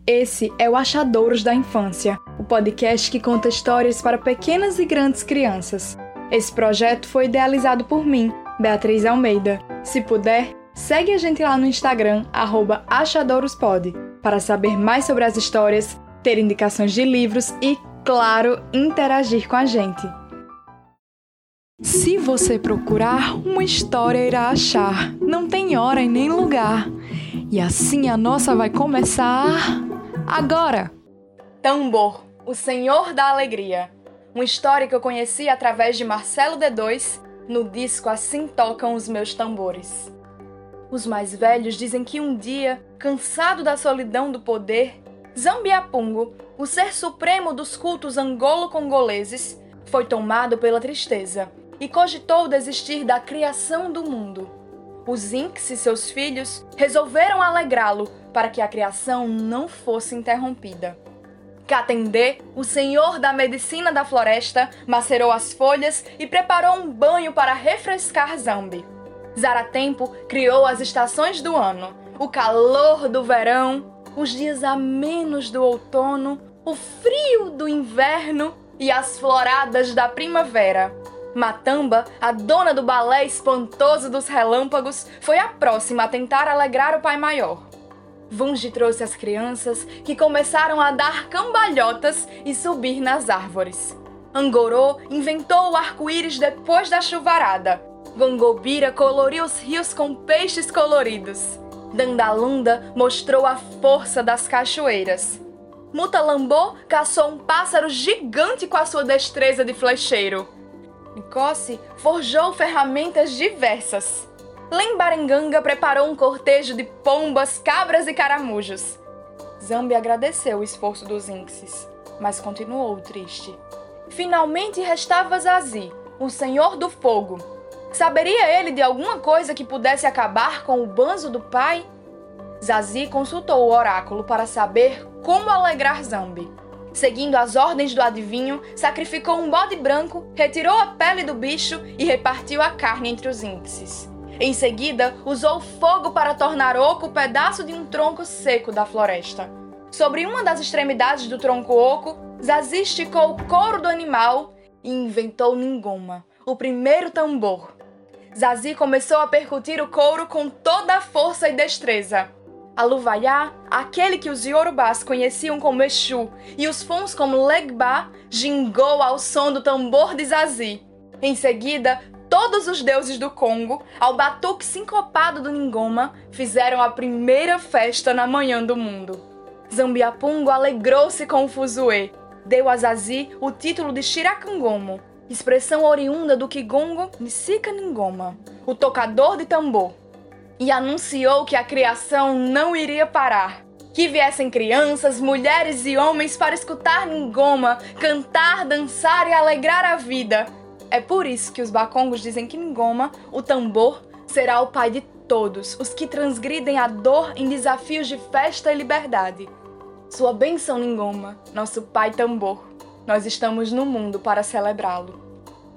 Esse é o Achadouros da Infância, o podcast que conta histórias para pequenas e grandes crianças. Esse projeto foi idealizado por mim, Beatriz Almeida. Se puder, segue a gente lá no Instagram, @achadourospod, para saber mais sobre as histórias, ter indicações de livros e, claro, interagir com a gente. Se você procurar, uma história irá achar. Não tem hora e nem lugar. E assim a nossa vai começar agora! Tambor, o Senhor da Alegria. Uma história que eu conheci através de Marcelo D2 no disco Assim Tocam os Meus Tambores. Os mais velhos dizem que um dia, cansado da solidão do poder, Zambiapungo, o ser supremo dos cultos angolo-congoleses, foi tomado pela tristeza e cogitou desistir da criação do mundo. Os Inks e seus filhos resolveram alegrá-lo para que a criação não fosse interrompida. Katendê, o senhor da medicina da floresta, macerou as folhas e preparou um banho para refrescar Zambi. Zaratempo criou as estações do ano, o calor do verão, os dias amenos do outono, o frio do inverno e as floradas da primavera. Matamba, a dona do balé espantoso dos relâmpagos, foi a próxima a tentar alegrar o Pai Maior. Vungi trouxe as crianças, que começaram a dar cambalhotas e subir nas árvores. Angorô inventou o arco-íris depois da chuvarada. Gongobira coloriu os rios com peixes coloridos. Dandalunda mostrou a força das cachoeiras. Mutalambô caçou um pássaro gigante com a sua destreza de flecheiro. Nicossi forjou ferramentas diversas. Lembarenganga preparou um cortejo de pombas, cabras e caramujos. Zambi agradeceu o esforço dos Inxes, mas continuou triste. Finalmente restava Zazi, o Senhor do Fogo. Saberia ele de alguma coisa que pudesse acabar com o banzo do pai? Zazi consultou o oráculo para saber como alegrar Zambi. Seguindo as ordens do adivinho, sacrificou um bode branco, retirou a pele do bicho e repartiu a carne entre os Inxes. Em seguida, usou fogo para tornar oco o pedaço de um tronco seco da floresta. Sobre uma das extremidades do tronco oco, Zazi esticou o couro do animal e inventou Ningoma, o primeiro tambor. Zazi começou a percutir o couro com toda a força e destreza. Aluvaiá, aquele que os Yorubás conheciam como Exu, e os Fons como Legba, gingou ao som do tambor de Zazi. Em seguida, todos os deuses do Congo, ao batuque sincopado do Ningoma, fizeram a primeira festa na manhã do mundo. Zambiapungo alegrou-se com o fuzuê, deu a Zazi o título de Shirakangomo, expressão oriunda do Kigongo Nisika Ningoma, o tocador de tambor, e anunciou que a criação não iria parar. Que viessem crianças, mulheres e homens para escutar Ningoma, cantar, dançar e alegrar a vida. É por isso que os Bakongos dizem que Ningoma, o tambor, será o pai de todos os que transgridem a dor em desafios de festa e liberdade. Sua bênção, Ningoma, nosso pai tambor. Nós estamos no mundo para celebrá-lo.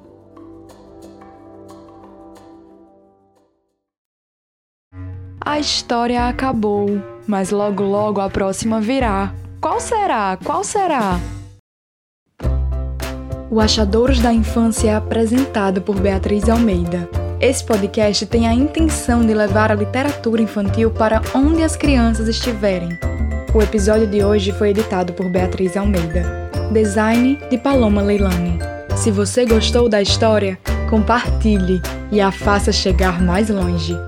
A história acabou, mas logo logo a próxima virá. Qual será? Qual será? O Achadouros da Infância é apresentado por Beatriz Almeida. Esse podcast tem a intenção de levar a literatura infantil para onde as crianças estiverem. O episódio de hoje foi editado por Beatriz Almeida. Design de Paloma Leilani. Se você gostou da história, compartilhe e a faça chegar mais longe.